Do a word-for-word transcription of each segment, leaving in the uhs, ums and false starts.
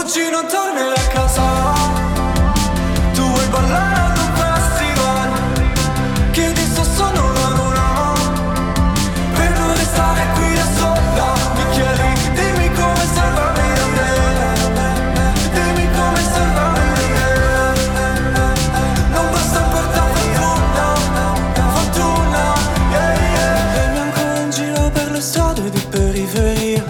Oggi non tornerai a casa, tu vuoi ballare ad un festival, chiedi se sono la luna, per non restare qui da sola. Mi chiedi, dimmi come salvarmi da me, dimmi come salvarmi da me. Non basta portare fortuna, fortuna, yeah, yeah. E mi ancora in giro per le strade di periferia,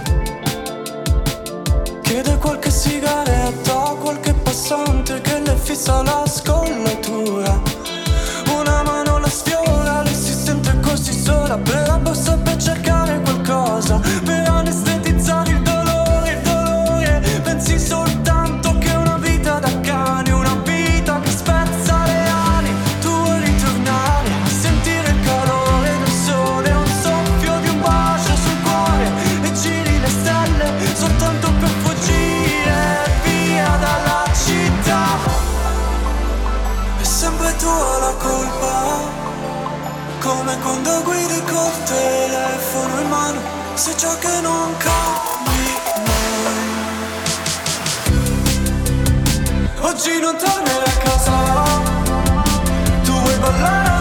chiede qualche sigaretta, qualche passante che le fissa la scollatura. Una mano la sfiora, lei si sente così sola, per la borsa per cercare qualcosa, per anestetizzare il dolore, il dolore. Pensi soltanto che è una vita da cane, una vita che spezza le ali. Tu vuoi ritornare a sentire il calore del sole, un soffio di un bacio sul cuore, e giri le stelle soltanto per fuggire via dalla città. È sempre tua la colpa, come quando guidi col telefono in mano, sei ciò che non cambi mai. Oggi non tornerai a casa, tu vuoi ballare